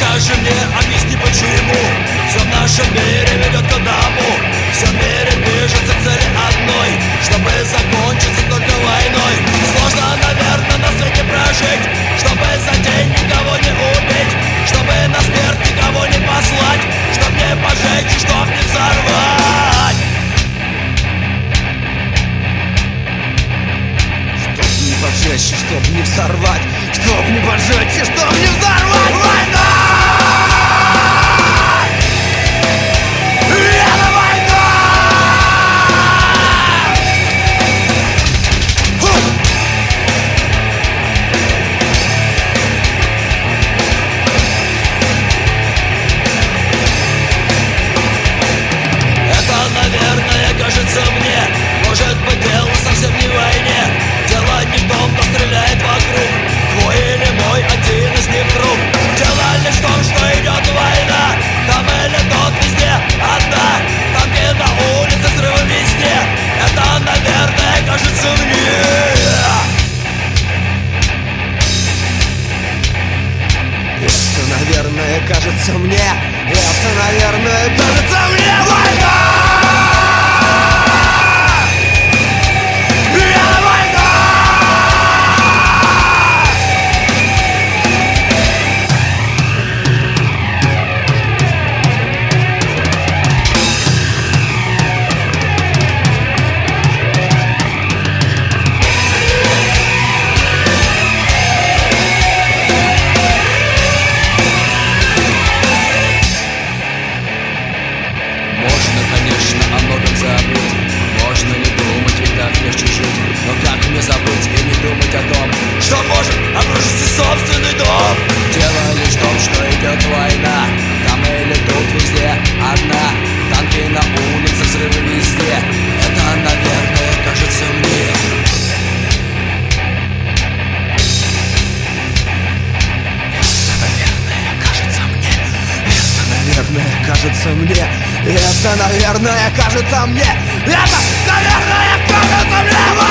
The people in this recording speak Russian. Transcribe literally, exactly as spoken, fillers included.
Скажи мне, объясни почему все в нашем мире ведет к одному. Все в мире движется к цели одной, чтобы закончиться только войной. Сложно, наверное, на свете прожить, чтобы за день никого не убить, чтобы на смерть никого не послать, чтоб не пожечь и чтоб не взорвать. Чтоб не пожечь и чтоб не взорвать, чтоб не пожечь и чтоб не взорвать. Война! Кажется мне, может быть, дело совсем не в войне. Дело не в том, кто стреляет вокруг, твой или мой, один из них друг. Дело лишь в том, что идет война. Там или тот, везде одна. Танки на улице, взрывы везде. Это, наверное, кажется мне. Это, наверное, кажется мне. Это, наверное, кажется мне. Война! Можно не думать, ведь так легче жить. Но как мне забыть и не думать о том, что может обрушиться собственный дом? Дело лишь в том, что идет война. Там или тут, везде одна. Танки на улице, взрывы везде. Это, наверное, кажется мне. Наверное, кажется мне. Это, наверное, кажется мне. Это, наверное, кажется мне.